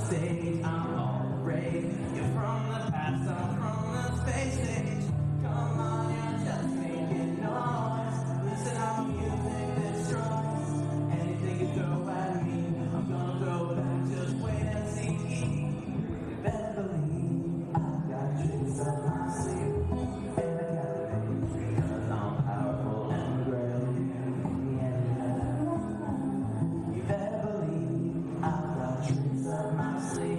stage, I'm all the rage. You're from the past, I'm from the space age. Come on, you're just making noise. Listen, I'm music destroys. Anything you throw at me, I'm gonna throw back. Just wait and see. You better believe I've got tricks up my sleeve. And I got it because I'm powerful and great. Yeah. You better believe I've got tricks up my sleeve.